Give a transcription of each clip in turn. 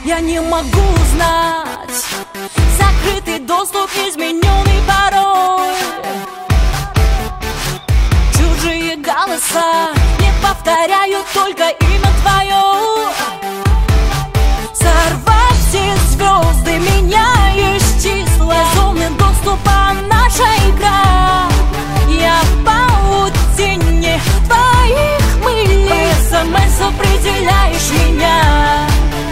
Я не могу узнать закрытый доступ, измененный пароль. Чужие голоса не повторяют только имя твое. Сорвав все звезды, меняешь числа. Безумный доступа наша игра. Я в паутине твоих мыслей. По СМС определяешь меня.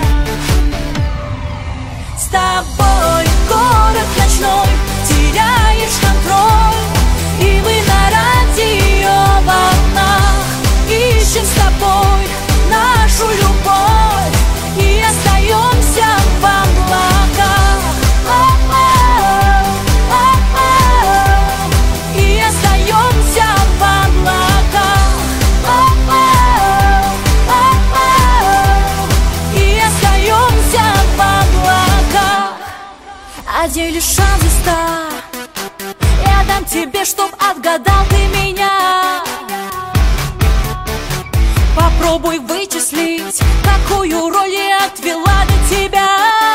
С тобой город ночной, теряешь контроль. И мы на радиоволнах ищем с тобой нашу любовь. И остаемся в облаках. И остаемся в облаках. И остаемся в облаках. Один лишь шанс из 100 я дам тебе, чтоб отгадал ты меня. Попробуй вычислить, какую роль я отвела для тебя.